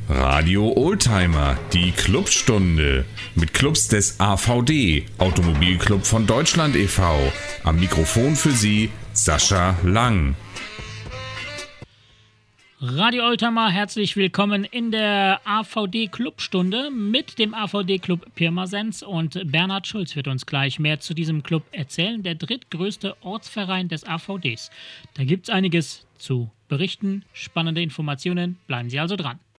Radio Oldtimer, die Clubstunde mit Clubs des AVD, Automobilclub von Deutschland e.V. Am Mikrofon für Sie Sascha Lang. Radio Oldtimer, herzlich willkommen in der AVD-Clubstunde mit dem AVD-Club Pirmasens, und Bernhard Schulz wird uns gleich mehr zu diesem Club erzählen, der drittgrößte Ortsverein des AVDs. Da gibt es einiges zu berichten, spannende Informationen, bleiben Sie also dran.